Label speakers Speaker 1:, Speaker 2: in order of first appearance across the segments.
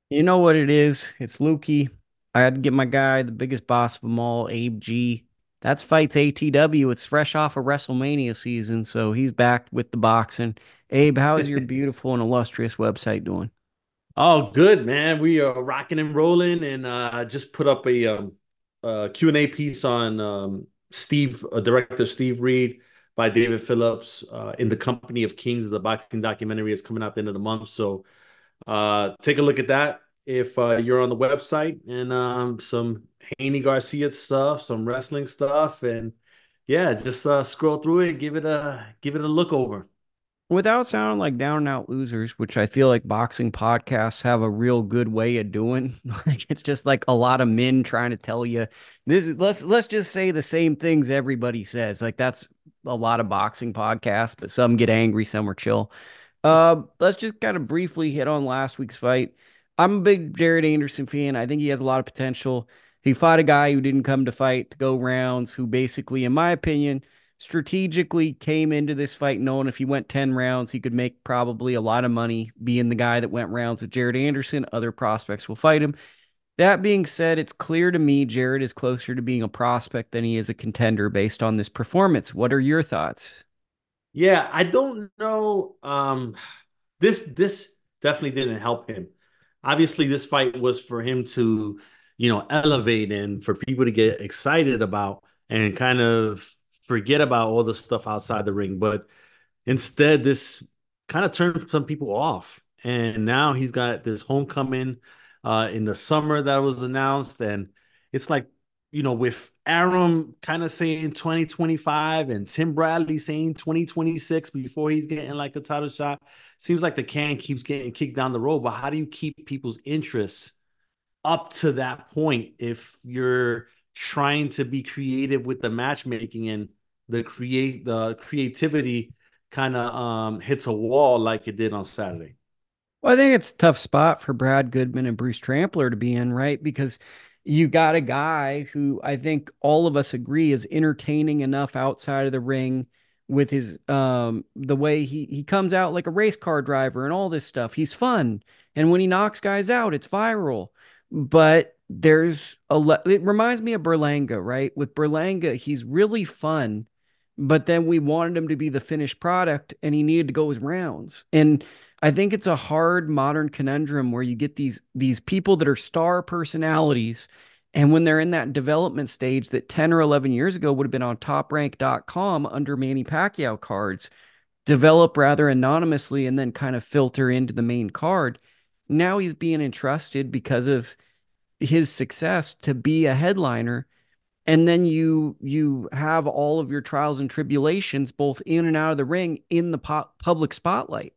Speaker 1: You know what it is? It's Lukey. I had to get my guy, the biggest boss of them all, Abe G. That's Fights ATW. It's fresh off of WrestleMania season, so he's back with the boxing. Abe, how is your beautiful and illustrious website doing?
Speaker 2: Oh, good, man. We are rocking and rolling, and just put up a Q&A piece on director Steve Reed by David Phillips, In the Company of Kings. Is a boxing documentary. It's coming out at the end of the month, so take a look at that if you're on the website, and some Haney Garcia stuff, some wrestling stuff, and yeah, just scroll through it, give it a look over.
Speaker 1: Without sounding like down and out losers, which I feel like boxing podcasts have a real good way of doing. Like it's just like a lot of men trying to tell you this is let's just say the same things everybody says. Like that's a lot of boxing podcasts, but some get angry, some are chill. Let's just kind of briefly hit on last week's fight. I'm a big Jared Anderson fan. I think he has a lot of potential. He fought a guy who didn't come to fight to go rounds, who basically, in my opinion, strategically came into this fight knowing if he went 10 rounds, he could make probably a lot of money being the guy that went rounds with Jared Anderson. Other prospects will fight him. That being said, it's clear to me Jared is closer to being a prospect than he is a contender based on this performance. What are your thoughts?
Speaker 2: Yeah, I don't know. This definitely didn't help him. Obviously, this fight was for him to, elevate and for people to get excited about and kind of forget about all the stuff outside the ring. But instead, this kind of turned some people off. And now he's got this homecoming in the summer that was announced. And it's like, with Arum kind of saying 2025 and Tim Bradley saying 2026 before he's getting like a title shot, seems like the can keeps getting kicked down the road. But how do you keep people's interest up to that point if you're trying to be creative with the matchmaking and the creativity kind of hits a wall like it did on Saturday?
Speaker 1: Well, I think it's a tough spot for Brad Goodman and Bruce Trampler to be in, right? Because you got a guy who I think all of us agree is entertaining enough outside of the ring with his the way he comes out like a race car driver and all this stuff. He's fun. And when he knocks guys out, it's viral. But it reminds me of Berlanga, right? With Berlanga, he's really fun, but then we wanted him to be the finished product and he needed to go his rounds. And I think it's a hard modern conundrum where you get these people that are star personalities, and when they're in that development stage that 10 or 11 years ago would have been on toprank.com under Manny Pacquiao cards, develop rather anonymously and then kind of filter into the main card. Now he's being entrusted because of his success to be a headliner, and then you have all of your trials and tribulations both in and out of the ring in the public spotlight.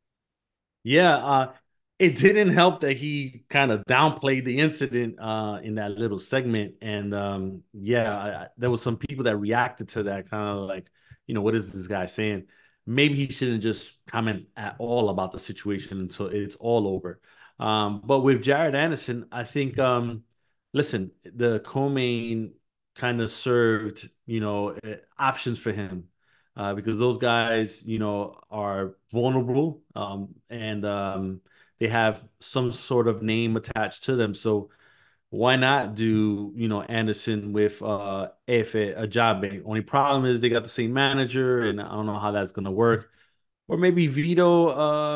Speaker 2: Yeah, it didn't help that he kind of downplayed the incident in that little segment, and yeah, there was some people that reacted to that kind of like, what is this guy saying? Maybe he shouldn't just comment at all about the situation until it's all over. But with Jared Anderson, I think, listen, the co-main kind of served, options for him because those guys, are vulnerable and they have some sort of name attached to them. So why not do, Anderson with Efe Ajabe? Only problem is they got the same manager, and I don't know how that's gonna work. Or maybe Vito,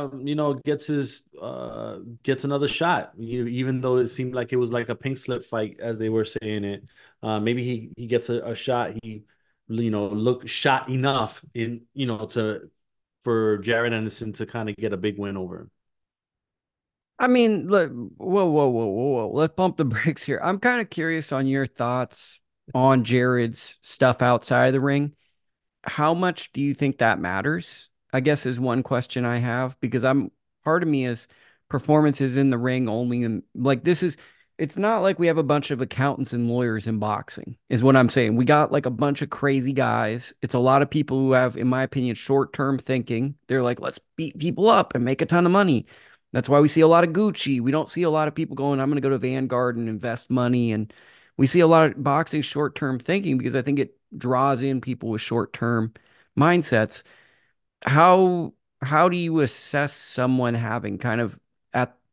Speaker 2: gets another shot. Even though it seemed like it was like a pink slip fight, as they were saying it. Maybe he gets a shot. He, look shot enough in, to for Jared Anderson to kind of get a big win over him.
Speaker 1: I mean, look, whoa. Let's bump the brakes here. I'm kind of curious on your thoughts on Jared's stuff outside of the ring. How much do you think that matters? I guess is one question I have because part of me is performances in the ring only in like this is it's not like we have a bunch of accountants and lawyers in boxing, is what I'm saying. We got like a bunch of crazy guys. It's a lot of people who have, in my opinion, short-term thinking. They're like, let's beat people up and make a ton of money. That's why we see a lot of Gucci. We don't see a lot of people going, I'm going to go to Vanguard and invest money. And we see a lot of boxing short-term thinking because I think it draws in people with short-term mindsets. How how do you assess someone having kind of at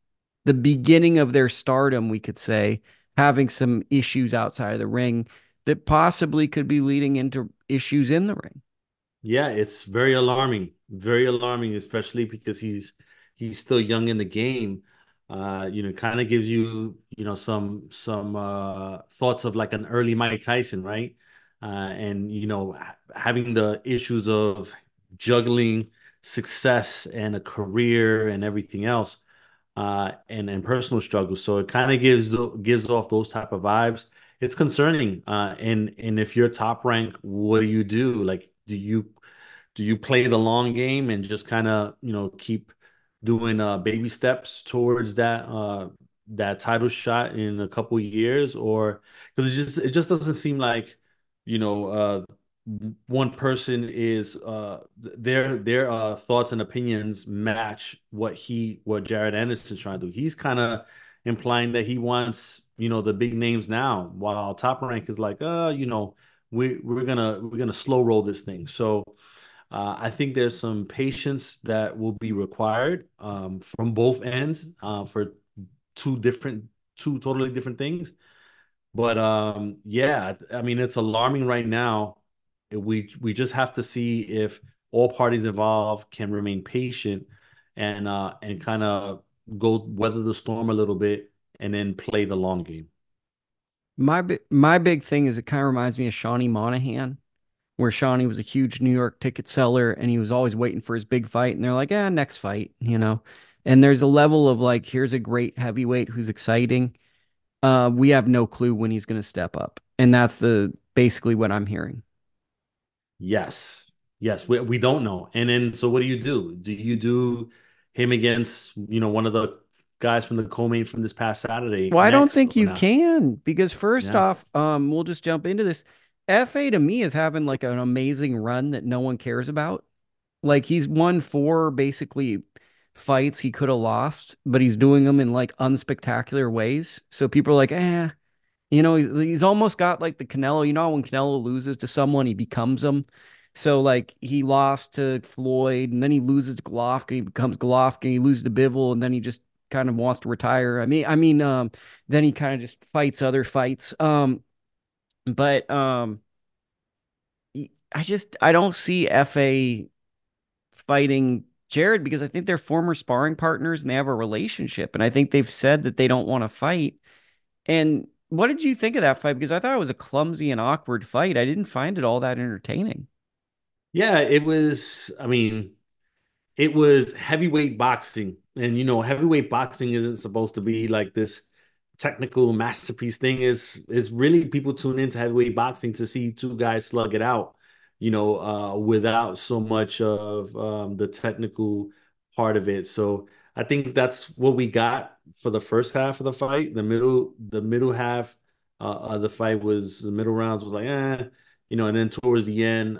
Speaker 1: the beginning of their stardom, we could say, having some issues outside of the ring that possibly could be leading into issues in the ring.
Speaker 2: Yeah, it's very alarming, especially because he's still young in the game. Kind of gives you, some thoughts of like an early Mike Tyson, right? And having the issues of juggling success and a career and everything else, and personal struggles. So it kind of gives off those type of vibes. It's concerning. And if you're top rank, what do you do? Like, do you play the long game and just kind of, keep doing baby steps towards that title shot in a couple years? Or because it just doesn't seem like, you know, one person is their thoughts and opinions match what Jared Anderson's trying to do. He's kind of implying that he wants, the big names now, while Top Rank is like, we're gonna slow roll this thing. So I think there's some patience that will be required, from both ends, for two different, two totally different things. But yeah, I mean, it's alarming right now. We just have to see if all parties involved can remain patient and kind of go weather the storm a little bit and then play the long game.
Speaker 1: My big thing is it kind of reminds me of Shawnee Monahan, where Shawnee was a huge New York ticket seller and he was always waiting for his big fight. And they're like, next fight, you know? And there's a level of like, here's a great heavyweight who's exciting. We have no clue when he's going to step up. And that's the basically what I'm hearing.
Speaker 2: Yes. Yes, we don't know. And then so what do you do? Do you do him against, one of the guys from the co-main from this past Saturday
Speaker 1: Well, I don't
Speaker 2: next
Speaker 1: think
Speaker 2: or
Speaker 1: you
Speaker 2: not?
Speaker 1: can because first
Speaker 2: Yeah.
Speaker 1: off, we'll just jump into this. FA to me is having like an amazing run that no one cares about. Like he's won four basically fights he could have lost, but he's doing them in like unspectacular ways. So people are like, he's almost got like the Canelo. You know, when Canelo loses to someone, he becomes them. So like he lost to Floyd, and then he loses to Golovkin, he becomes Golovkin. He loses to Bivol, and then he just kind of wants to retire. Then he kind of just fights other fights. But I don't see FA fighting Jared because I think they're former sparring partners and they have a relationship, and I think they've said that they don't want to fight. And what did you think of that fight? Because I thought it was a clumsy and awkward fight. I didn't find it all that entertaining.
Speaker 2: Yeah, it was, I mean, it was heavyweight boxing. And heavyweight boxing isn't supposed to be like this technical masterpiece thing. Is really people tune into heavyweight boxing to see two guys slug it out, without so much of the technical part of it. So I think that's what we got for the first half of the fight. The middle half of the fight was the middle rounds was like, and then towards the end,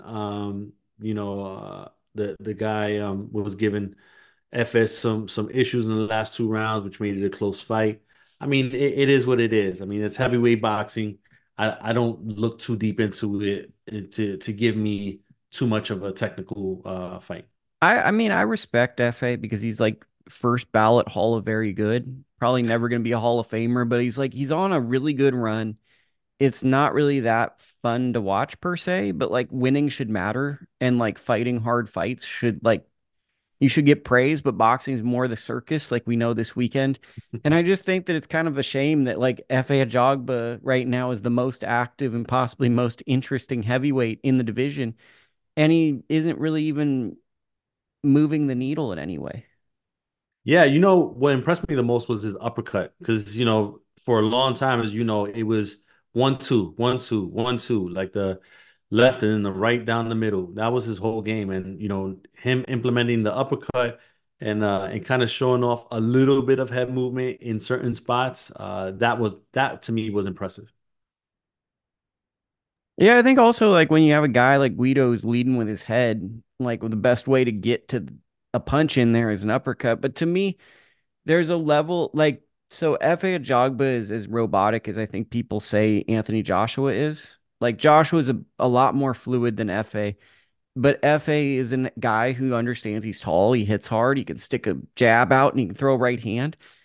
Speaker 2: the guy was given FS some issues in the last two rounds, which made it a close fight. I mean, it is what it is. I mean, it's heavyweight boxing. I don't look too deep into it to give me too much of a technical fight.
Speaker 1: I respect FA because he's like first ballot Hall of Very Good. Probably never going to be a Hall of Famer, but he's on a really good run. It's not really that fun to watch per se, but like winning should matter and like fighting hard fights should like you should get praise, but boxing is more the circus, like we know this weekend. And I just think that it's kind of a shame that like F.A. Ajagba right now is the most active and possibly most interesting heavyweight in the division, and he isn't really even moving the needle in any way.
Speaker 2: Yeah, what impressed me the most was his uppercut because for a long time, as you know, it was 1-2, 1-2, 1-2, like the left and then the right down the middle. That was his whole game, and him implementing the uppercut and kind of showing off a little bit of head movement in certain spots. That to me was impressive.
Speaker 1: Yeah, I think also like when you have a guy like Guido's leading with his head, like the best way to get to a punch in there is an uppercut. But to me, there's a level like so F.A. Ajagba is as robotic as I think people say Anthony Joshua is. Like Joshua is a lot more fluid than F.A. But F.A. is a guy who understands he's tall, he hits hard, he can stick a jab out and he can throw a right hand.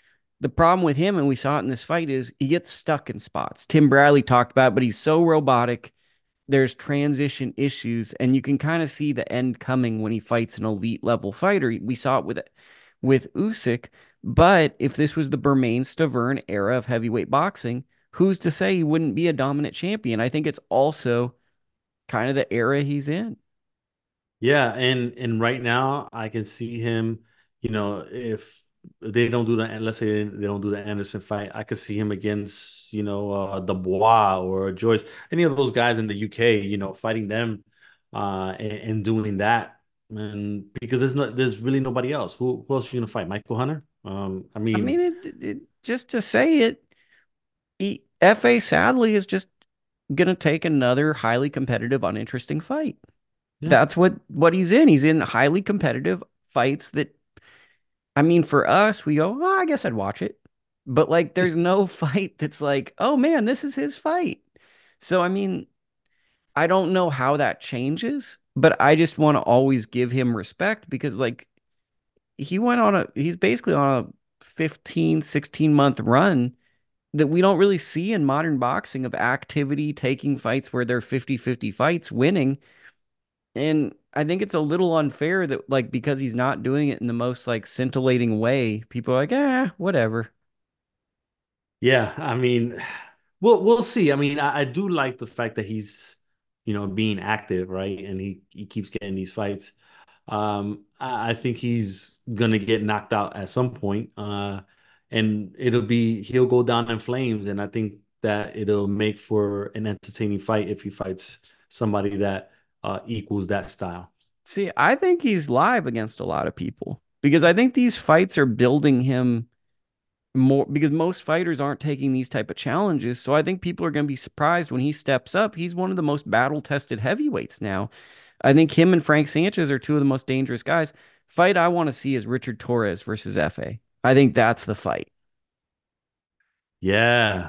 Speaker 1: The problem with him, and we saw it in this fight, is he gets stuck in spots. Tim Bradley talked about it, but he's so robotic. There's transition issues, and you can kind of see the end coming when he fights an elite level fighter. We saw it with Usyk, but if this was the Bermane Stavern era of heavyweight boxing, who's to say he wouldn't be a dominant champion? I think it's also kind of the era he's in.
Speaker 2: Yeah, and right now I can see him, if they don't do the, and let's say they don't do the Anderson fight, I could see him against, Dubois or Joyce, any of those guys in the UK, fighting them and doing that. And because there's really nobody else. Who else are you gonna fight? Michael Hunter? I
Speaker 1: I
Speaker 2: mean,
Speaker 1: mean, just to say it, FA sadly is just going to take another highly competitive, uninteresting fight.
Speaker 2: yeah.
Speaker 1: That's what he's in. He's in highly competitive fights that, I mean, for us, we go, oh, I guess I'd watch it. But like, there's no fight that's like, oh man, this is his fight. So, I mean, I don't know how that changes, but I just want to always give him respect because, like, he's basically on a 15, 16-month run that we don't really see in modern boxing of activity, taking fights where they're 50-50 fights, winning. And I think it's a little unfair that like because he's not doing it in the most like scintillating way, people are like, whatever.
Speaker 2: Yeah, I mean, we'll see. I mean, I do like the fact that he's, being active, right? And he keeps getting these fights. I think he's gonna get knocked out at some point. And he'll go down in flames, and I think that it'll make for an entertaining fight if he fights somebody that equals that style.
Speaker 1: See, I think he's live against a lot of people because I think these fights are building him more because most fighters aren't taking these type of challenges. So I think people are going to be surprised when he steps up. He's one of the most battle-tested heavyweights now. I think him and Frank Sanchez are two of the most dangerous guys. Fight I want to see is Richard Torres versus FA. I think that's the fight.
Speaker 2: Yeah.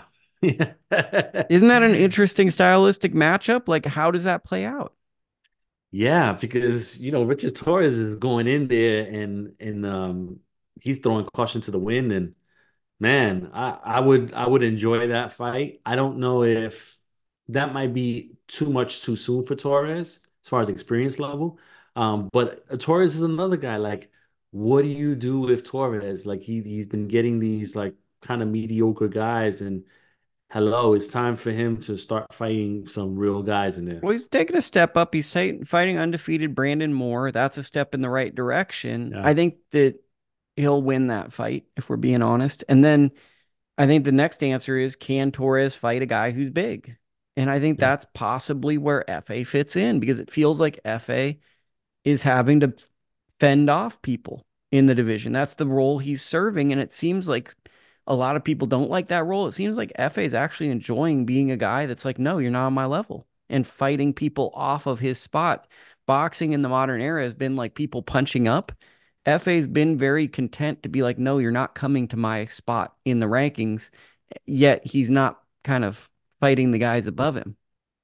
Speaker 1: Isn't that an interesting stylistic matchup? Like, how does that play out?
Speaker 2: Yeah, because Richard Torres is going in there and he's throwing caution to the wind. And man, I would enjoy that fight. I don't know if that might be too much too soon for Torres as far as experience level. But Torres is another guy. Like, what do you do with Torres? Like he's been getting these like kind of mediocre guys, and hello, it's time for him to start fighting some real guys in there.
Speaker 1: Well, he's taking a step up. He's fighting undefeated Brandon Moore. That's a step in the right direction.
Speaker 2: Yeah,
Speaker 1: I think that he'll win that fight, if we're being honest. And then I think the next answer is can Torres fight a guy who's big? And I think
Speaker 2: yeah.
Speaker 1: that's possibly where FA fits in because it feels like FA is having to fend off people in the division. That's the role he's serving. And it seems like a lot of people don't like that role. It seems like FA is actually enjoying being a guy that's like, no, you're not on my level and fighting people off of his spot. Boxing in the modern era has been like people punching up. FA's been very content to be like, no, you're not coming to my spot in the rankings. Yet he's not kind of fighting the guys above him.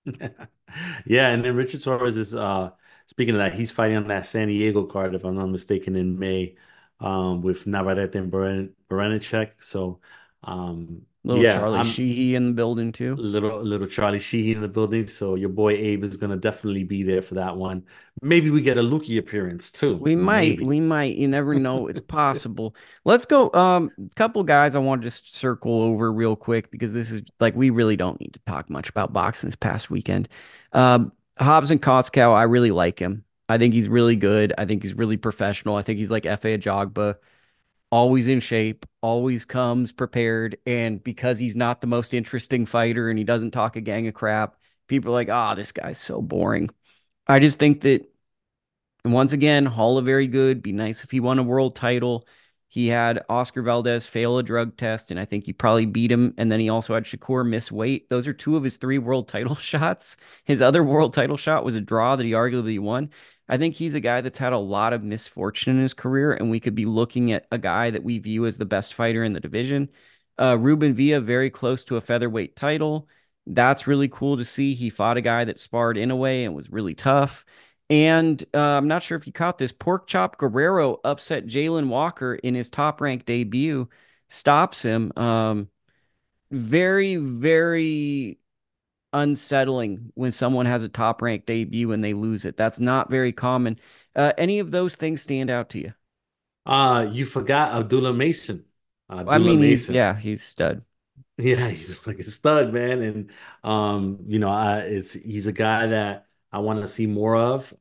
Speaker 2: Yeah, and then Richard Torres is speaking of that, he's fighting on that San Diego card, if I'm not mistaken, in May, with Navarrete and Baranicek. So
Speaker 1: Little
Speaker 2: yeah,
Speaker 1: Charlie
Speaker 2: I'm
Speaker 1: Sheehy in the building too.
Speaker 2: little Charlie Sheehy in the building. So your boy Abe is gonna definitely be there for that one. Maybe we get a Lukey appearance too.
Speaker 1: We might,
Speaker 2: Maybe.
Speaker 1: we might. You never know. It's possible. Let's go. Couple guys I want to just circle over real quick because this is like we really don't need to talk much about boxing this past weekend. Hobbs and Kotzkow, I really like him. I think he's really good. I think he's really professional. I think he's like F.A. Ajagba, always in shape, always comes prepared. And because he's not the most interesting fighter and he doesn't talk a gang of crap, people are like, oh, this guy's so boring. I just think that and once again, Hall of very good. Be nice if he won a world title. He had Oscar Valdez fail a drug test, and I think he probably beat him. And then he also had Shakur miss weight. Those are two of his three world title shots. His other world title shot was a draw that he arguably won. I think he's a guy that's had a lot of misfortune in his career, and we could be looking at a guy that we view as the best fighter in the division. Ruben Villa, very close to a featherweight title. That's really cool to see. He fought a guy that sparred in a way and was really tough. And I'm not sure if you caught this. Pork Chop Guerrero upset Jalen Walker in his top ranked debut. stops him. Very, very unsettling when someone has a top ranked debut and they lose it. That's not very common. Any of those things stand out to you?
Speaker 2: You forgot Abdullah Mason.
Speaker 1: I
Speaker 2: Abdullah
Speaker 1: mean,
Speaker 2: Mason.
Speaker 1: he's stud.
Speaker 2: Yeah, he's like a stud, man. And he's a guy that I want to see more of.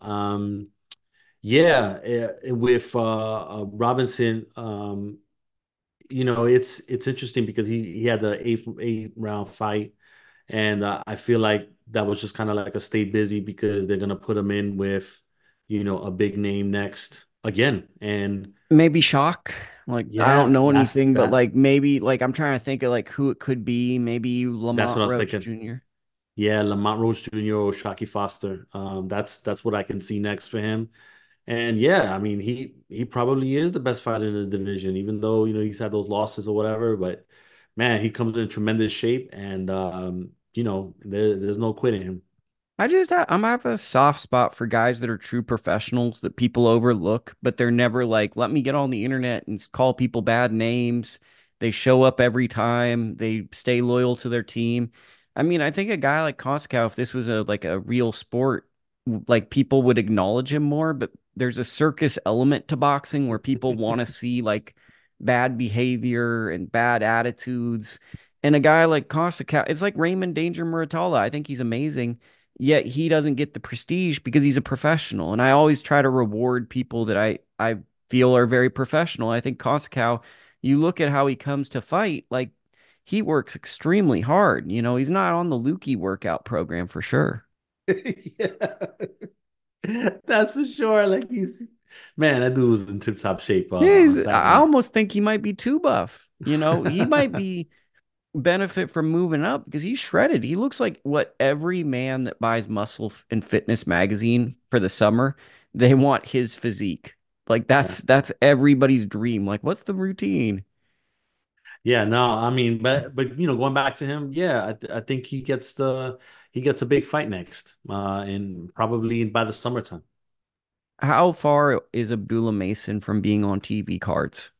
Speaker 2: Yeah, with Robinson, it's interesting because he had the eight round fight, and I feel like that was just kind of like a stay busy because they're gonna put him in with, a big name next again. And
Speaker 1: Maybe shock. Like I don't
Speaker 2: yeah,
Speaker 1: know
Speaker 2: that's
Speaker 1: anything, but
Speaker 2: that.
Speaker 1: like maybe like I'm trying to think of like who it could be. Maybe
Speaker 2: That's
Speaker 1: Lamont
Speaker 2: what I was
Speaker 1: Roach
Speaker 2: thinking.
Speaker 1: Jr.
Speaker 2: Yeah, Lamont Roach Jr. or Shockey Foster. That's what I can see next for him. And yeah, I mean he probably is the best fighter in the division, even though he's had those losses or whatever. But man, he comes in tremendous shape, and there's no quitting him.
Speaker 1: I have a soft spot for guys that are true professionals that people overlook, but they're never like, let me get on the internet and call people bad names. They show up every time. They stay loyal to their team. I mean, I think a guy like Koskow, if this was a real sport, like people would acknowledge him more, but there's a circus element to boxing where people want to see like bad behavior and bad attitudes. And a guy like Koskow, it's like Raymond Danger Muratalla. I think he's amazing, yet he doesn't get the prestige because he's a professional. And I always try to reward people that I feel are very professional. I think Koskow, you look at how he comes to fight, like he works extremely hard. He's not on the Lukey workout program for sure.
Speaker 2: Yeah, that's for sure. Like man, that dude was in tip-top shape
Speaker 1: Yeah,
Speaker 2: on
Speaker 1: I
Speaker 2: Saturday.
Speaker 1: almost think he might be too buff. He might be benefit from moving up because he's shredded. He looks like what every man that buys Muscle and Fitness magazine for the summer, they want his physique. Like
Speaker 2: Yeah.
Speaker 1: that's everybody's dream. Like, what's the routine?
Speaker 2: Yeah, no, I mean, but going back to him, yeah, I think he gets a big fight next, and probably by the summertime.
Speaker 1: How far is Abdullah Mason from being on TV cards?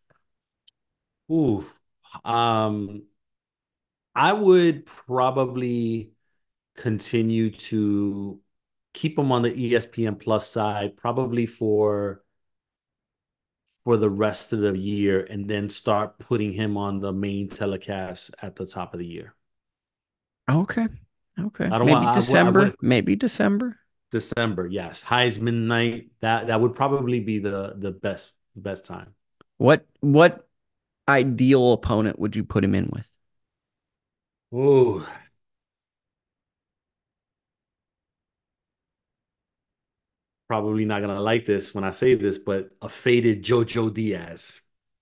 Speaker 2: Ooh, um, I would probably continue to keep him on the ESPN Plus side, probably for the rest of the year, and then start putting him on the main telecast at the top of the year.
Speaker 1: Okay. Okay.
Speaker 2: I don't want.
Speaker 1: Maybe
Speaker 2: I
Speaker 1: December.
Speaker 2: wouldn't.
Speaker 1: Maybe December.
Speaker 2: December, yes. Heisman night. That would probably be the best time.
Speaker 1: What ideal opponent would you put him in with?
Speaker 2: Oh, probably not gonna like this when I say this, but a faded Jojo Diaz.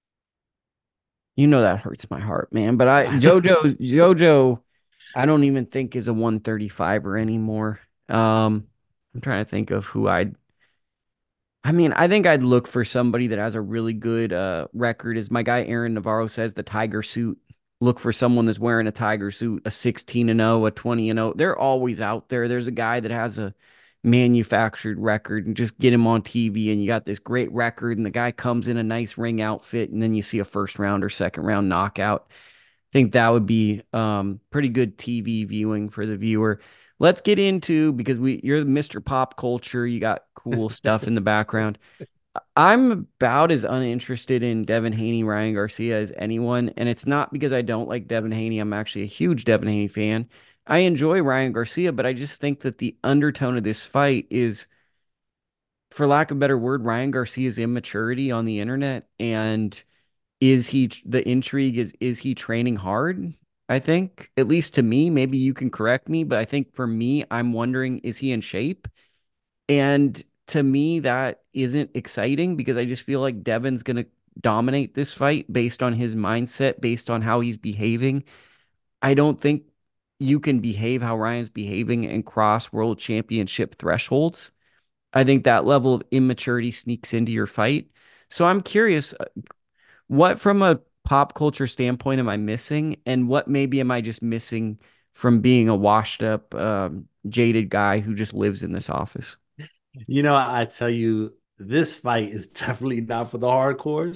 Speaker 1: That hurts my heart, man. But JoJo, I don't even think is a 135er anymore. I'm trying to think of who I mean, I think I'd look for somebody that has a really good record. As my guy Aaron Navarro says, the tiger suit. Look for someone that's wearing a tiger suit, a 16-0, a 20-0. They're always out there. There's a guy that has a manufactured record and just get him on TV and you got this great record and the guy comes in a nice ring outfit and then you see a first round or second round knockout. Think that would be pretty good TV viewing for the viewer. Let's get into because you're the Mr. Pop Culture. You got cool stuff in the background. I'm about as uninterested in Devin Haney, Ryan Garcia as anyone, and it's not because I don't like Devin Haney. I'm actually a huge Devin Haney fan. I enjoy Ryan Garcia, but I just think that the undertone of this fight is, for lack of a better word, Ryan Garcia's immaturity on the internet. And the intrigue is he training hard? I think, at least to me, maybe you can correct me, but I think for me, I'm wondering, is he in shape? And to me, that isn't exciting because I just feel like Devin's going to dominate this fight based on his mindset, based on how he's behaving. I don't think you can behave how Ryan's behaving and cross world championship thresholds. I think that level of immaturity sneaks into your fight. So I'm curious, what from a pop culture standpoint am I missing? And what maybe am I just missing from being a washed up, jaded guy who just lives in this office?
Speaker 2: I tell you, this fight is definitely not for the hardcores.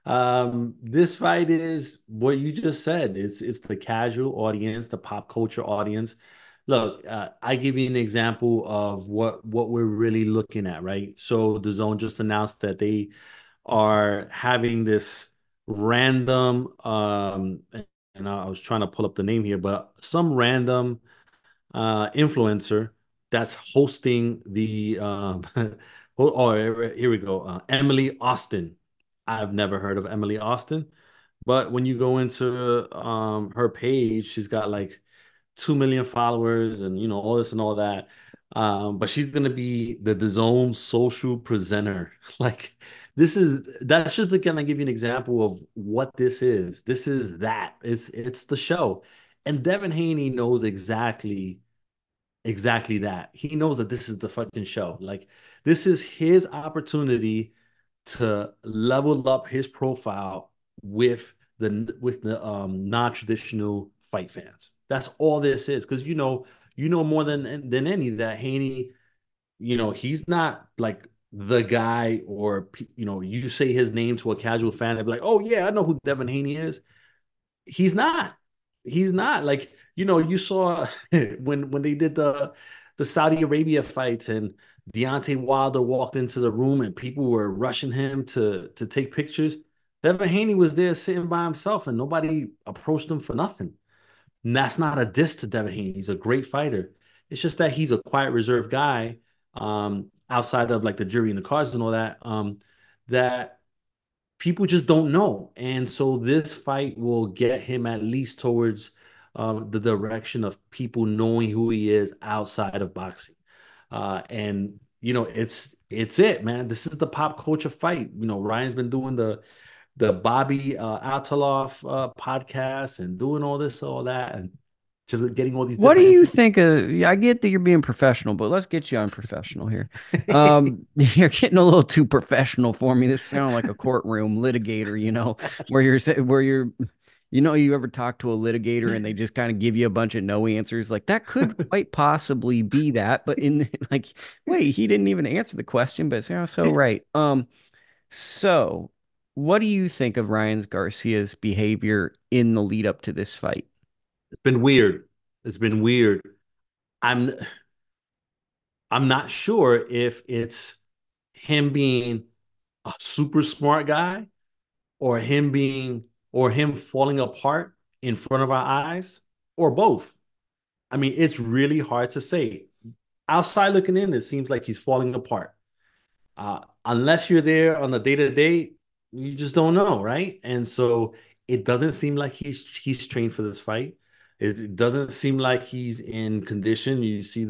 Speaker 2: This fight is what you just said. It's the casual audience, the pop culture audience. Look, I give you an example of what we're really looking at, right? So the Zone just announced that they are having this random and I was trying to pull up the name here, but some random influencer that's hosting the here we go, Emily Austin. I've never heard of Emily Austin, but when you go into her page, she's got like 2 million followers and all this and all that. But she's gonna be the DAZN social presenter. Like that's just to kind of give you an example of what this is. This is that. It's the show. And Devin Haney knows exactly that. He knows that this is the fucking show. Like this is his opportunity to level up his profile with the non-traditional fight fans. That's all this is. Because you know more than any that Haney, he's not like the guy or you say his name to a casual fan, they'd be like, oh yeah, I know who Devin Haney is. He's not. He's not. Like, you saw when they did the Saudi Arabia fights and Deontay Wilder walked into the room and people were rushing him to take pictures. Devin Haney was there sitting by himself and nobody approached him for nothing. And that's not a diss to Devin Haney. He's a great fighter. It's just that he's a quiet, reserved guy, outside of like the jury and the cards and all that, that people just don't know. And so this fight will get him at least towards the direction of people knowing who he is outside of boxing. And it's it, man. This is the pop culture fight. Ryan's been doing the Bobby Altaloff podcast and doing all this, all that, and just getting all these
Speaker 1: What do
Speaker 2: different
Speaker 1: you
Speaker 2: influences.
Speaker 1: think of? I get that you're being professional, but let's get you unprofessional here. You're getting a little too professional for me. This sounds like a courtroom litigator, you ever talk to a litigator and they just kind of give you a bunch of no answers? Like that could quite possibly be that, but like, wait, he didn't even answer the question, but so right. So what do you think of Ryan Garcia's behavior in the lead up to this fight?
Speaker 2: It's been weird. It's been weird. I'm I'm not sure if it's him being a super smart guy or him falling apart in front of our eyes or both. I mean, it's really hard to say. Outside looking in, it seems like he's falling apart. Unless you're there on the day to day, you just don't know, right? And so it doesn't seem like he's trained for this fight. It doesn't seem like he's in condition. You see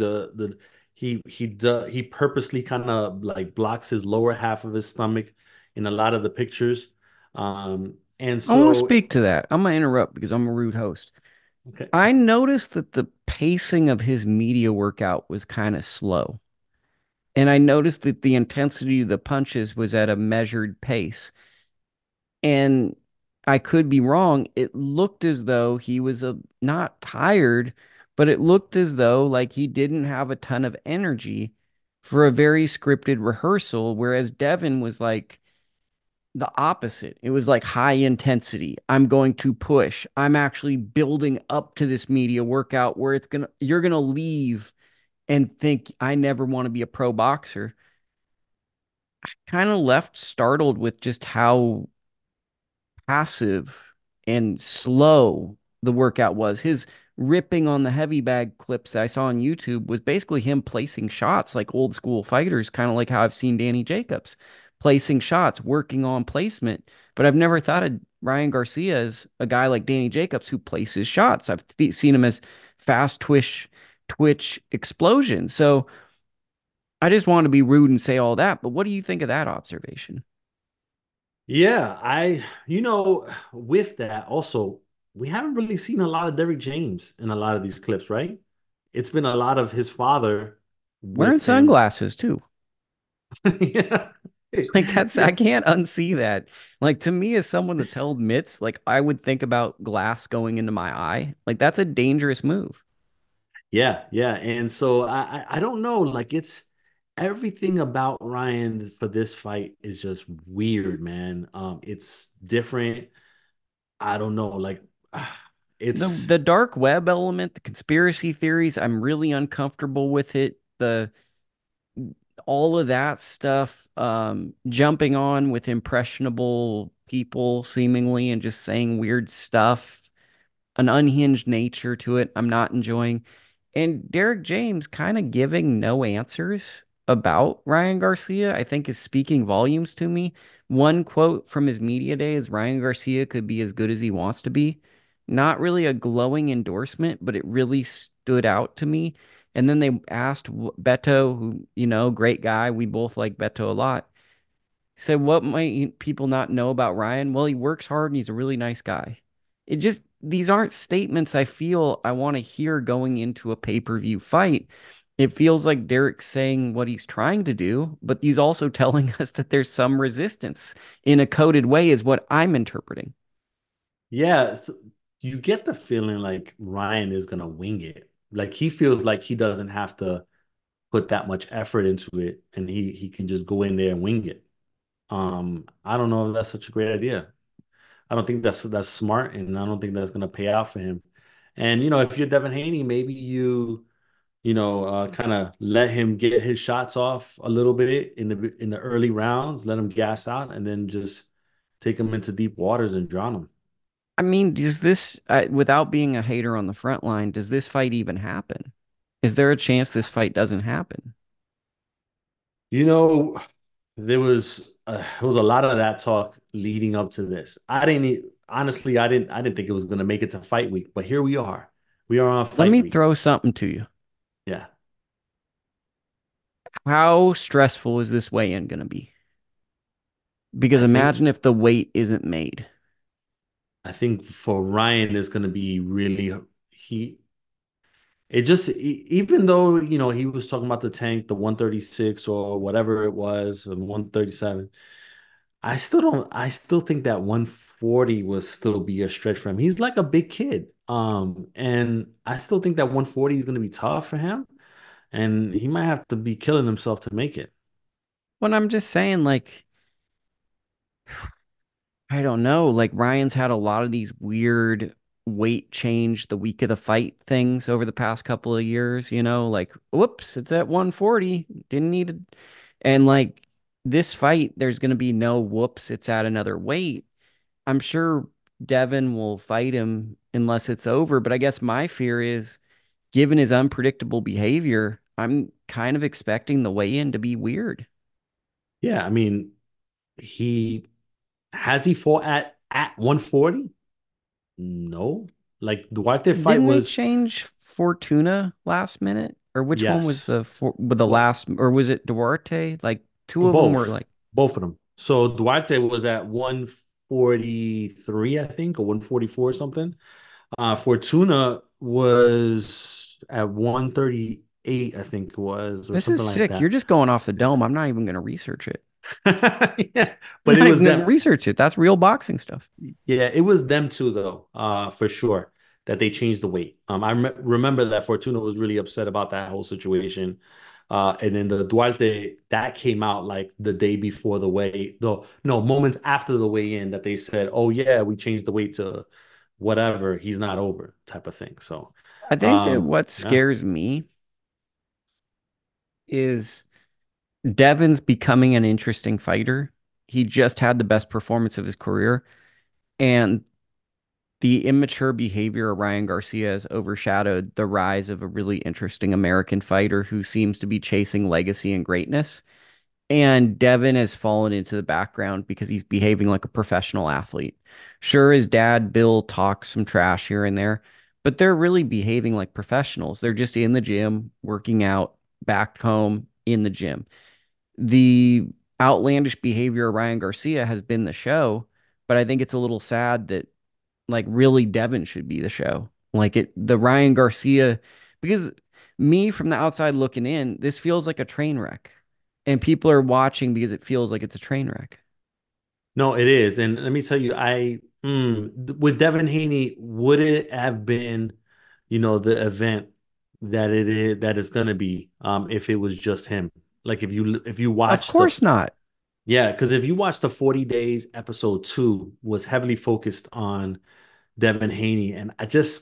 Speaker 2: he purposely kind of like blocks his lower half of his stomach in a lot of the pictures. And
Speaker 1: I want to
Speaker 2: so
Speaker 1: speak to that. I'm going to interrupt because I'm a rude host.
Speaker 2: okay.
Speaker 1: I noticed that the pacing of his media workout was kind of slow. And I noticed that the intensity of the punches was at a measured pace. And I could be wrong. It looked as though he was not tired, but it looked as though like he didn't have a ton of energy for a very scripted rehearsal, whereas Devin was like the opposite. It was like high intensity. I'm going to push. I'm actually building up to this media workout where you're gonna leave and think I never want to be a pro boxer. Kind of left startled with just how passive and slow the workout was. His ripping on the heavy bag clips that I saw on YouTube was basically him placing shots like old school fighters, kind of like how I've seen Danny Jacobs placing shots, working on placement. But I've never thought of Ryan Garcia as a guy like Danny Jacobs who places shots. I've seen him as fast twitch explosion. So I just want to be rude and say all that. But what do you think of that observation?
Speaker 2: Yeah, with that also, we haven't really seen a lot of Derrick James in a lot of these clips, right? It's been a lot of his father
Speaker 1: Wearing
Speaker 2: with him.
Speaker 1: sunglasses too.
Speaker 2: Yeah.
Speaker 1: Like I can't unsee that. Like to me, as someone that's held mitts, like I would think about glass going into my eye. Like that's a dangerous move.
Speaker 2: Yeah, yeah. And so I don't know, like everything about Ryan for this fight is just weird, man. It's different. I don't know, like it's
Speaker 1: The dark web element, the conspiracy theories, I'm really uncomfortable with it. The all of that stuff, jumping on with impressionable people seemingly and just saying weird stuff, an unhinged nature to it, I'm not enjoying. And Derek James kind of giving no answers about Ryan Garcia, I think is speaking volumes to me. One quote from his media day is Ryan Garcia could be as good as he wants to be. Not really a glowing endorsement, but it really stood out to me. And then they asked Beto, who, great guy. We both like Beto a lot. Said, what might people not know about Ryan? Well, he works hard and he's a really nice guy. It just, these aren't statements I feel I want to hear going into a pay-per-view fight. It feels like Derek's saying what he's trying to do, but he's also telling us that there's some resistance in a coded way, is what I'm interpreting.
Speaker 2: yeah, you get the feeling like Ryan is gonna wing it. Like he feels like he doesn't have to put that much effort into it, and he can just go in there and wing it. I don't know if that's such a great idea. I don't think that's smart, and I don't think that's gonna pay out for him. And if you're Devin Haney, maybe kind of let him get his shots off a little bit in the early rounds, let him gas out, and then just take him into deep waters and drown him.
Speaker 1: I mean, does this, without being a hater on the front line, does this fight even happen? Is there a chance this fight doesn't happen?
Speaker 2: You know, there was a lot of that talk leading up to this. Honestly, I didn't think it was gonna make it to fight week, but here we are. We are on
Speaker 1: Let
Speaker 2: fight
Speaker 1: me
Speaker 2: week.
Speaker 1: throw something to you.
Speaker 2: Yeah.
Speaker 1: How stressful is this weigh-in going to be? Because
Speaker 2: I think
Speaker 1: imagine if the weight isn't made.
Speaker 2: I think for Ryan is gonna be really he it just even though he was talking about the tank, the 136 or whatever it was, 137. I still think that 140 will still be a stretch for him. He's like a big kid. And I still think that 140 is going to be tough for him, and he might have to be killing himself to make it.
Speaker 1: When I'm just saying, like, I don't know. Like, Ryan's had a lot of these weird weight change the week of the fight things over the past couple of years, like, whoops, it's at 140. Didn't need it. And like this fight, there's going to be no whoops, it's at another weight. I'm sure Devin will fight him unless it's over. But I guess my fear is, given his unpredictable behavior, I'm kind of expecting the weigh-in to be weird.
Speaker 2: Yeah, I mean, he he fought at 140? No. Like the Duarte fight
Speaker 1: Didn't they
Speaker 2: was
Speaker 1: change Fortuna last minute? Or which one was
Speaker 2: yes.
Speaker 1: the with the
Speaker 2: Well,
Speaker 1: last, or was it Duarte? Like two of them were
Speaker 2: both.
Speaker 1: like,
Speaker 2: Both of them. So Duarte was at 143, I think, or 144 or something. Fortuna was at 138, I think it was, or
Speaker 1: this is
Speaker 2: something like
Speaker 1: sick. You're
Speaker 2: that.
Speaker 1: just going off the dome. I'm not even going to research it.
Speaker 2: Yeah,
Speaker 1: I'm
Speaker 2: but it
Speaker 1: not
Speaker 2: was
Speaker 1: even going to
Speaker 2: them.
Speaker 1: research it. That's real boxing stuff.
Speaker 2: Yeah, it was them too, though, for sure, that they changed the weight. I remember that Fortuna was really upset about that whole situation. And then the Duarte that came out like the day before the weigh, though, no, moments after the weigh-in that they said, "Oh yeah, we changed the weight to whatever. He's not over," type of thing. So,
Speaker 1: I think that what
Speaker 2: yeah.
Speaker 1: scares me is Devin's becoming an interesting fighter. He just had the best performance of his career, and the immature behavior of Ryan Garcia has overshadowed the rise of a really interesting American fighter who seems to be chasing legacy and greatness. And Devin has fallen into the background because he's behaving like a professional athlete. Sure, his dad, Bill, talks some trash here and there, but they're really behaving like professionals. They're just in the gym, working out, back home in the gym. The outlandish behavior of Ryan Garcia has been the show, but I think it's a little sad that like really Devin should be the show. Like the Ryan Garcia, because me from the outside looking in, this feels like a train wreck. And people are watching because it feels like it's a train wreck.
Speaker 2: No, it is. And let me tell you, with Devin Haney, would it have been, the event that it's gonna be, if it was just him? Like if you
Speaker 1: Of
Speaker 2: watch
Speaker 1: course not.
Speaker 2: yeah, because if you watch the 40 Days episode 2 was heavily focused on Devin Haney, and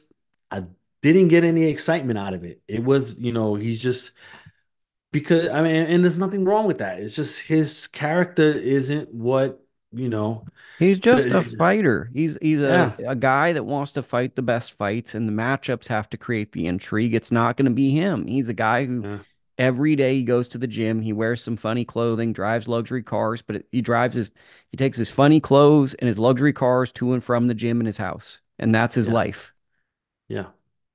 Speaker 2: I didn't get any excitement out of it. It was, he's just because I mean, and there's nothing wrong with that. It's just his character isn't what, you know,
Speaker 1: He's just a
Speaker 2: the-
Speaker 1: fighter. He's
Speaker 2: yeah,
Speaker 1: a guy that wants to fight the best fights, and the matchups have to create the intrigue. It's not going to be him. He's a guy who
Speaker 2: yeah,
Speaker 1: every day he goes to the gym, he wears some funny clothing, drives luxury cars, but he takes his funny clothes and his luxury cars to and from the gym and his house, and that's his
Speaker 2: yeah,
Speaker 1: life.
Speaker 2: yeah,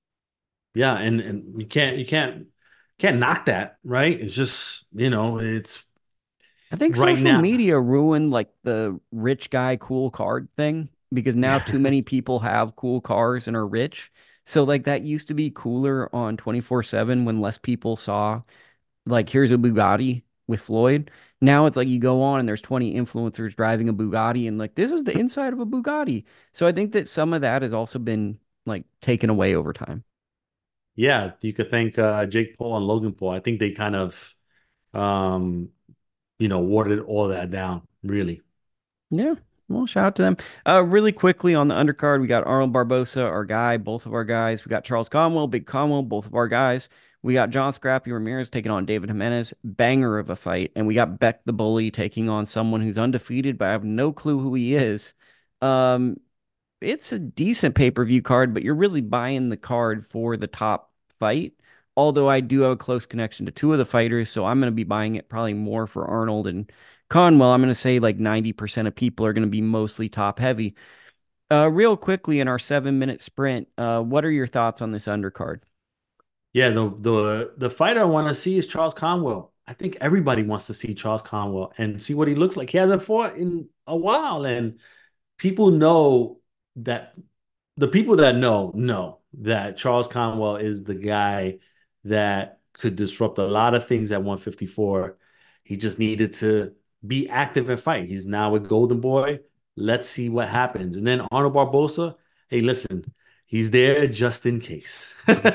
Speaker 2: yeah, and you can't knock that, right? It's just, it's
Speaker 1: I think
Speaker 2: right
Speaker 1: social
Speaker 2: now.
Speaker 1: media ruined like the rich guy cool card thing because now too many people have cool cars and are rich. So like that used to be cooler on 24/7 when less people saw like here's a Bugatti with Floyd. Now it's like you go on and there's 20 influencers driving a Bugatti and like this is the inside of a Bugatti. So I think that some of that has also been like taken away over time.
Speaker 2: Yeah, you could thank Jake Paul and Logan Paul. I think they kind of um, watered all that down, really.
Speaker 1: Yeah. Well, shout out to them. Really quickly on the undercard, we got Arnold Barbosa, our guy, both of our guys. We got Charles Conwell, Big Conwell, both of our guys. We got John Scrappy Ramirez taking on David Jimenez, banger of a fight. And we got Beck the Bully taking on someone who's undefeated, but I have no clue who he is. Um, it's a decent pay-per-view card, but you're really buying the card for the top fight. Although I do have a close connection to two of the fighters, so I'm going to be buying it probably more for Arnold and Conwell. I'm going to say like 90% of people are going to be mostly top heavy. Real quickly in our 7 minute sprint, what are your thoughts on this undercard?
Speaker 2: Yeah, the fighter I want to see is Charles Conwell. I think everybody wants to see Charles Conwell and see what he looks like. He hasn't fought in a while, and people know that the people that know that Charles Conwell is the guy that could disrupt a lot of things at 154. He just needed to be active and fight. He's now a Golden Boy. Let's see what happens. And then Arnold Barbosa, hey, listen, he's there just in case.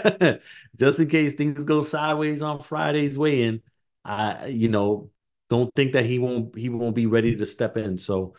Speaker 2: Just in case things go sideways on Friday's weigh-in. I, don't think that he won't be ready to step in. So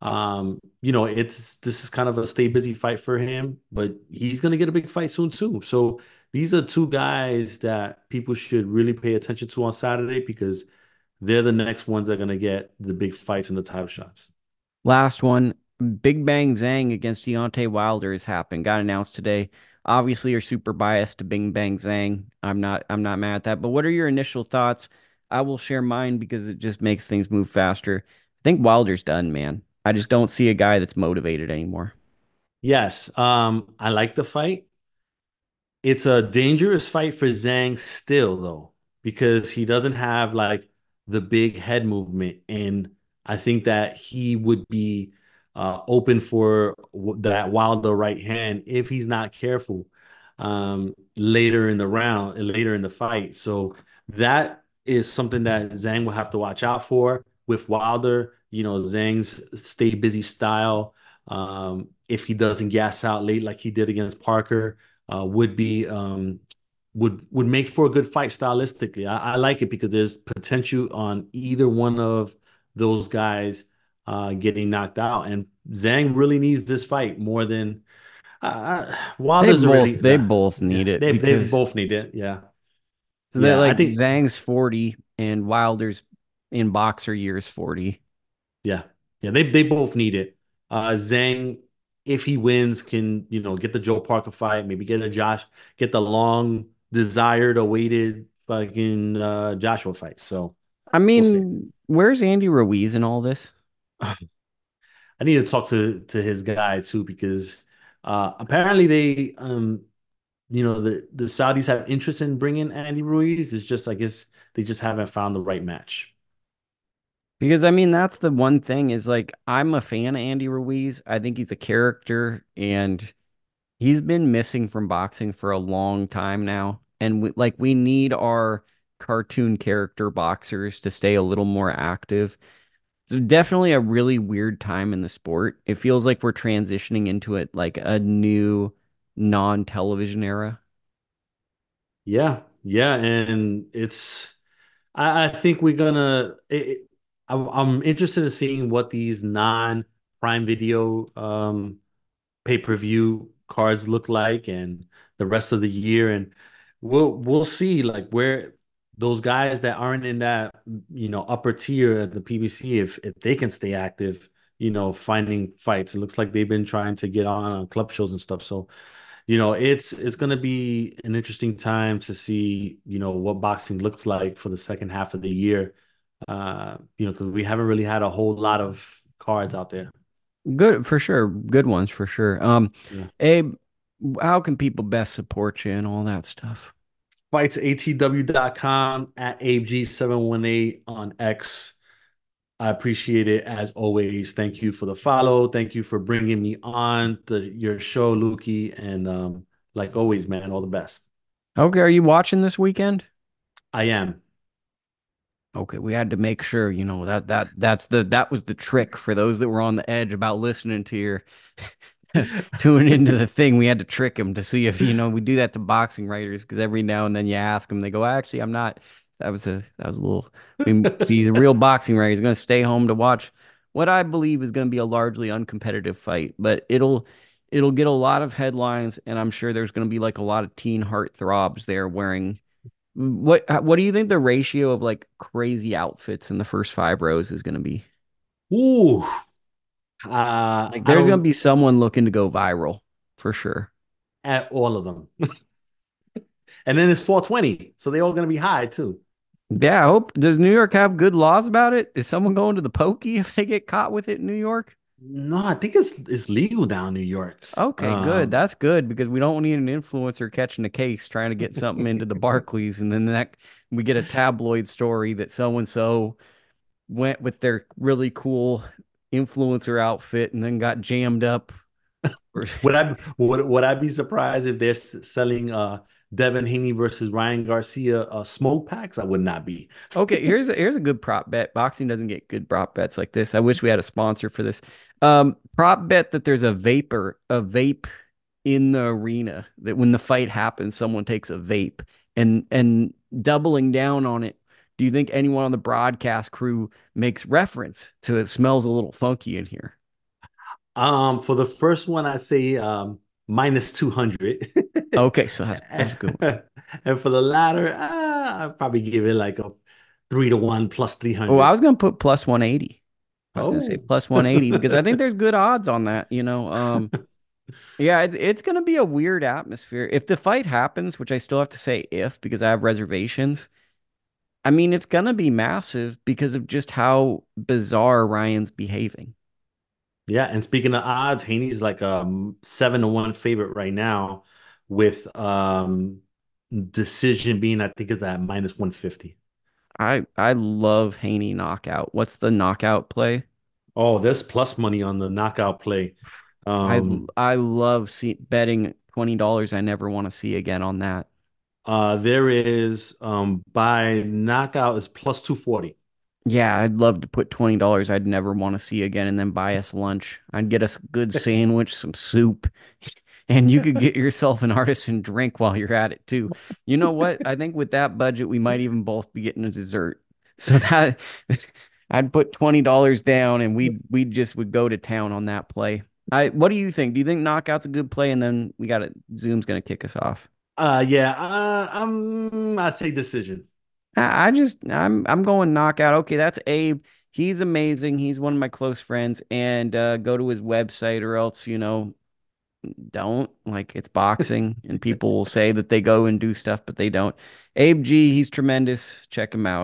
Speaker 2: this is kind of a stay busy fight for him, but he's gonna get a big fight soon too. So these are two guys that people should really pay attention to on Saturday because they're the next ones that are gonna get the big fights and the title shots.
Speaker 1: Last one, Big Bang Zhang against Deontay Wilder has happened. Got announced today. Obviously, you're super biased to Big Bang Zhang. I'm not mad at that. But what are your initial thoughts? I will share mine because it just makes things move faster. I think Wilder's done, man. I just don't see a guy that's motivated anymore.
Speaker 2: Yes, I like the fight. It's a dangerous fight for Zhang still, though, because he doesn't have like the big head movement. And I think that he would be open for that Wilder right hand if he's not careful later in the round, later in the fight. So that is something that Zhang will have to watch out for with Wilder. Zhang's stay busy style. If he doesn't gas out late like he did against Parker would be would make for a good fight stylistically. I like it because there's potential on either one of those guys getting knocked out, and Zhang really needs this fight more than
Speaker 1: They
Speaker 2: Wilder's
Speaker 1: both
Speaker 2: already.
Speaker 1: they both
Speaker 2: Yeah,
Speaker 1: need it
Speaker 2: they
Speaker 1: because
Speaker 2: both need it. Yeah,
Speaker 1: so that
Speaker 2: yeah. I
Speaker 1: like
Speaker 2: think
Speaker 1: Zhang's 40 and Wilder's in boxer years 40.
Speaker 2: yeah, yeah. They both need it. Zhang, if he wins, can get the Joe Parker fight, maybe get the long desired, awaited fucking Joshua fight. So
Speaker 1: I
Speaker 2: we'll see.
Speaker 1: mean, where's Andy Ruiz in all this?
Speaker 2: I need to talk to his guy too because apparently they the Saudis have interest in bringing Andy Ruiz. It's just I guess they just haven't found the right match.
Speaker 1: Because I mean, that's the one thing is like I'm a fan of Andy Ruiz. I think he's a character and he's been missing from boxing for a long time now. And we need our cartoon character boxers to stay a little more active. It's definitely a really weird time in the sport. It feels like we're transitioning into it like a new non-television era.
Speaker 2: Yeah, yeah, and it's I think we're gonna. I'm interested in seeing what these non-Prime Video pay-per-view cards look like and the rest of the year, and we'll see like where those guys that aren't in that upper tier at the PBC if they can stay active, finding fights. It looks like they've been trying to get on club shows and stuff. So it's going to be an interesting time to see, what boxing looks like for the second half of the year. Because we haven't really had a whole lot of cards out there.
Speaker 1: Good for sure. Good ones for sure.
Speaker 2: Yeah.
Speaker 1: Abe, how can people best support you and all that stuff?
Speaker 2: FightsATW.com at AbeG718 on X. I appreciate it as always. Thank you for the follow. Thank you for bringing me on to your show, Lukey. And like always, man, all the best.
Speaker 1: Okay, are you watching this weekend?
Speaker 2: I am.
Speaker 1: Okay, we had to make sure, that was the trick for those that were on the edge about listening to your tuning into the thing. We had to trick them to see if, we do that to boxing writers because every now and then you ask them, they go, actually, I'm not. That was a little. See, the real boxing writer is going to stay home to watch what I believe is going to be a largely uncompetitive fight, but it'll get a lot of headlines, and I'm sure there's going to be like a lot of teen heartthrobs there wearing what do you think the ratio of like crazy outfits in the first five rows is going to be?
Speaker 2: Ooh,
Speaker 1: Like
Speaker 2: I
Speaker 1: there's going to
Speaker 2: don't
Speaker 1: be someone looking to go viral for sure.
Speaker 2: at all of them. And then it's 420, so they're all going to be high too.
Speaker 1: Yeah, I hope does New York have good laws about it? Is someone going to the pokey if they get caught with it in New York?
Speaker 2: No, I think it's legal down in New York.
Speaker 1: Okay, good.
Speaker 2: Um,
Speaker 1: That's good because we don't need an influencer catching a case trying to get something into the Barclays and then that we get a tabloid story that so and so went with their really cool influencer outfit and then got jammed up.
Speaker 2: would I be surprised if they're selling Devin Haney versus Ryan Garcia smoke packs? I would not be.
Speaker 1: Okay, here's a good prop bet. Boxing doesn't get good prop bets like this. I wish we had a sponsor for this. Prop bet that there's a vape in the arena that when the fight happens, someone takes a vape and doubling down on it. Do you think anyone on the broadcast crew makes reference to it smells a little funky in here?
Speaker 2: For the first one, I'd say minus 200.
Speaker 1: Okay, so that's a good one.
Speaker 2: And for the latter, I'd probably give it like a 3 to 1 plus
Speaker 1: Oh, I
Speaker 2: 300.
Speaker 1: was gonna put plus 180. I was gonna say
Speaker 2: Oh,
Speaker 1: plus 180 because I think there's good odds on that, Yeah, it's going to be a weird atmosphere. If the fight happens, which I still have to say if, because I have reservations, I mean, it's going to be massive because of just how bizarre Ryan's behaving.
Speaker 2: yeah. And speaking of odds, Haney's like a 7 to 1 favorite right now, with decision being, I think, is at minus 150.
Speaker 1: I love Haney knockout. What's the knockout play?
Speaker 2: Oh, there's plus money on the knockout play.
Speaker 1: I
Speaker 2: Um,
Speaker 1: I love betting $20 I never want to see again on that.
Speaker 2: there is by knockout is plus 240.
Speaker 1: Yeah, I'd love to put $20 I'd never want to see again and then buy us lunch. I'd get us a good sandwich, some soup, and you could get yourself an artisan drink while you're at it too. You know what? I think with that budget, we might even both be getting a dessert. So that I'd put $20 down and we just would go to town on that play. What do you think? Do you think knockout's a good play? And then we got it. Zoom's gonna kick us off.
Speaker 2: Yeah, I'd say decision.
Speaker 1: I'm going knockout. Okay, that's Abe. He's amazing. He's one of my close friends. And go to his website or else, don't. Like it's boxing and people will say that they go and do stuff, but they don't. Abe G, he's tremendous. Check him out.